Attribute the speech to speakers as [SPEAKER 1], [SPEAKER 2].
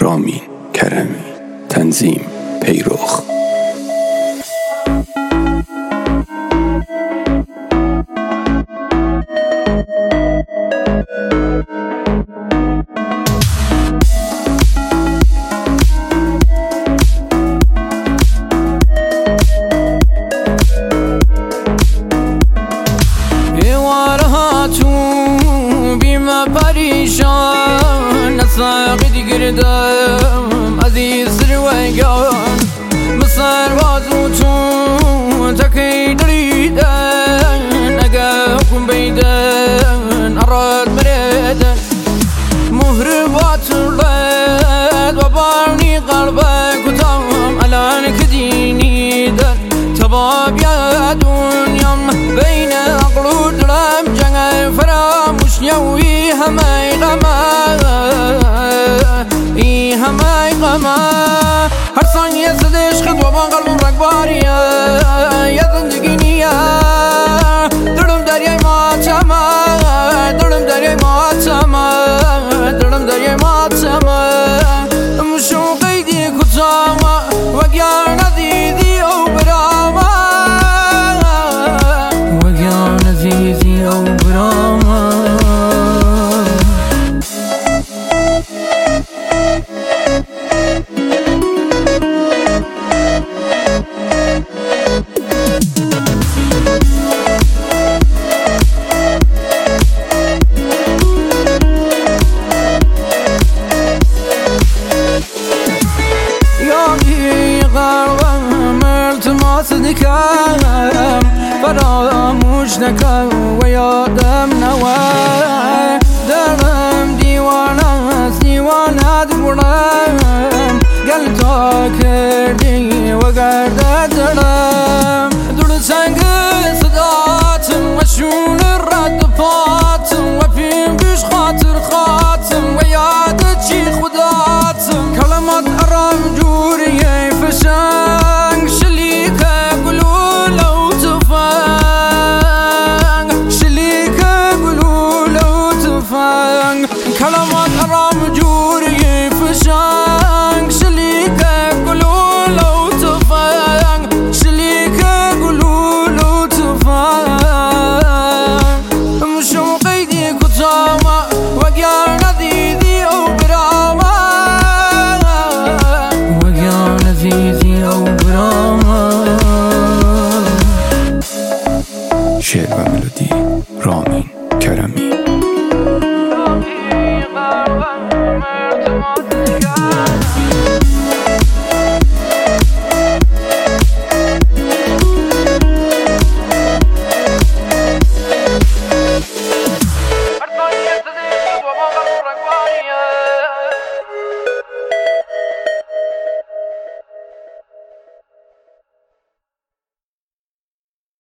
[SPEAKER 1] رامین کرمی. تنظیم پیروخ.
[SPEAKER 2] ساقد گردم عزیز رویان مصر وازوتون تکی دریدن اگه حکم بیدن اراد مریدن مهر واترلد و بارنی قلبك وتام الان كديني در تباب يا دنيام بين عقل درام جنگ فراموش يوي همي غما هر ثانية صدش خد وبان قلبم رقبارية يا زندگی نية درم دریای ماتما درم دریای ماتما درم دریای ماتما مشو قیدی کتاما وگیار ندیدی او براما وگیار ندیدی او براما صدقم فراموش نکن و یادم نوه دلم دیوانه است دیوانت بودم گل تا کردی و گردت دلم دور سنگ صداتم و شون رد پاتم و پیم بیش خاطر خاتم و یادت چی خداتم کلمات ارام جوریه فشنگ كلمات أرام جوري فشانك شليك قولوا لو تفانك شليك قولوا لو تفانك مشو قيدي كتاما وقيار نذيذي أو براما وقيار نذيذي أو براما.
[SPEAKER 1] شعر و ملودی رامین کرمی.